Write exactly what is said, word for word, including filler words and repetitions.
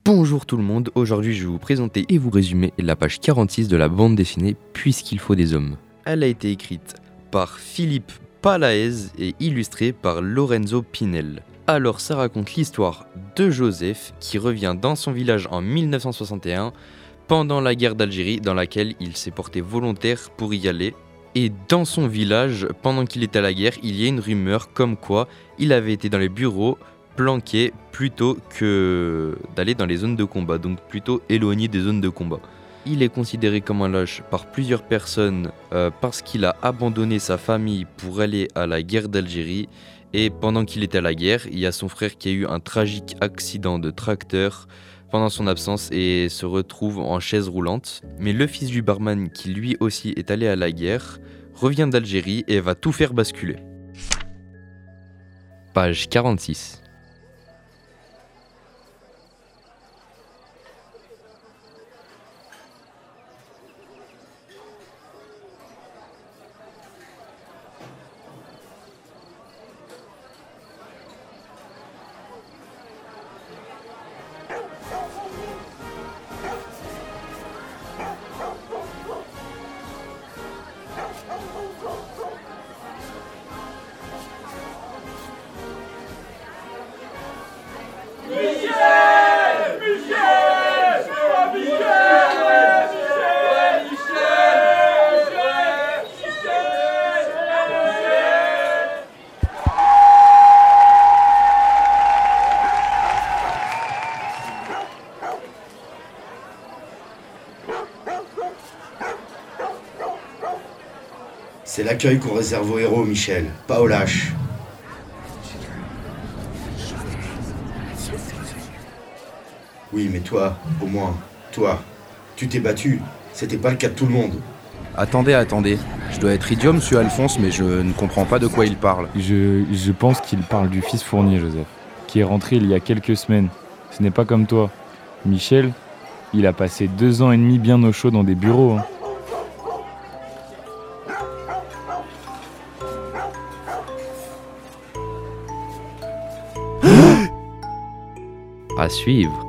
Bonjour tout le monde, aujourd'hui je vais vous présenter et vous résumer la page quarante-six de la bande dessinée Puisqu'il faut des hommes. Elle a été écrite par Philippe Palaez et illustrée par Lorenzo Pinel. Alors ça raconte l'histoire de Joseph qui revient dans son village en mille neuf cent soixante et un pendant la guerre d'Algérie dans laquelle il s'est porté volontaire pour y aller. Et dans son village, pendant qu'il était à la guerre, il y a une rumeur comme quoi il avait été dans les bureaux planqué plutôt que d'aller dans les zones de combat, donc plutôt éloigné des zones de combat. Il est considéré comme un lâche par plusieurs personnes euh, parce qu'il a abandonné sa famille pour aller à la guerre d'Algérie. Et pendant qu'il était à la guerre, il y a son frère qui a eu un tragique accident de tracteur pendant son absence et se retrouve en chaise roulante. Mais le fils du barman, qui lui aussi est allé à la guerre, revient d'Algérie et va tout faire basculer. Page quarante-six. C'est l'accueil qu'on réserve aux héros, Michel, pas aux lâches. Oui, mais toi, au moins, toi, tu t'es battu. C'était pas le cas de tout le monde. Attendez, attendez. Je dois être idiot, monsieur Alphonse, mais je ne comprends pas de quoi il parle. Je, je pense qu'il parle du fils Fournier, Joseph, qui est rentré il y a quelques semaines. Ce n'est pas comme toi. Michel, il a passé deux ans et demi bien au chaud dans des bureaux. Hein. À suivre.